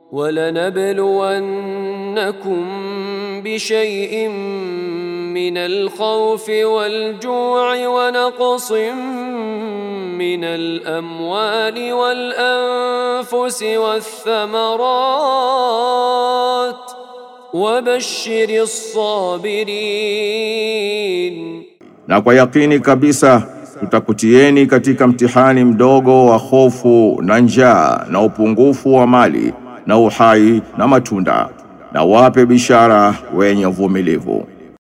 ولنبلونكم بشيء من الخوف والجوع ونقص من الأموال والأنفس والثمرات وبشر الصابرين. Na kwa yakini kabisa tutakutieni katika mtihani mdogo wa hofu na njaa na upungufu wa mali na uhai na matunda, na wape bishara wenye uvumilivu.